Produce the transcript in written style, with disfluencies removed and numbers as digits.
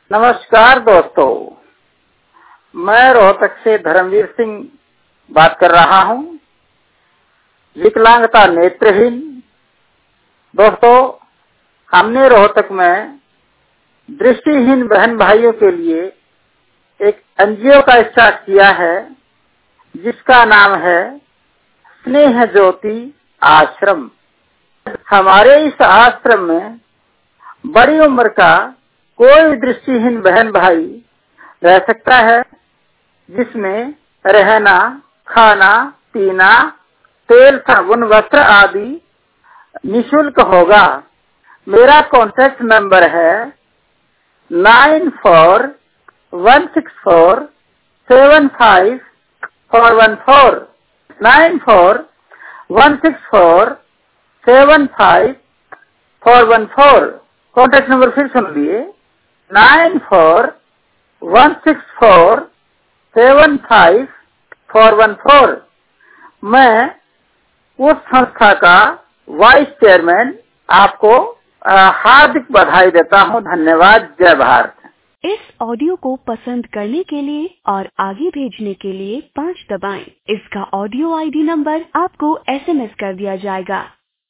नमस्कार दोस्तों, मैं रोहतक से धर्मवीर सिंह बात कर रहा हूं। विकलांगता नेत्रहीन दोस्तों, हमने रोहतक में दृष्टिहीन बहन भाइयों के लिए एक एनजीओ का स्टार्ट किया है, जिसका नाम है स्नेह ज्योति आश्रम। हमारे इस आश्रम में बड़ी उम्र का कोई दृष्टिहीन बहन भाई रह सकता है, जिसमें रहना, खाना, पीना, तेल, साबुन, वस्त्र आदि निःशुल्क होगा। मेरा कॉन्टैक्ट नंबर है 9416475414 9416475414। कॉन्टैक्ट नंबर फिर सुन लिए, 9416475414। मैं उस संस्था का वाइस चेयरमैन आपको हार्दिक बधाई देता हूं। धन्यवाद। जय भारत। इस ऑडियो को पसंद करने के लिए और आगे भेजने के लिए 5 दबाएं। इसका ऑडियो आईडी नंबर आपको SMS कर दिया जाएगा।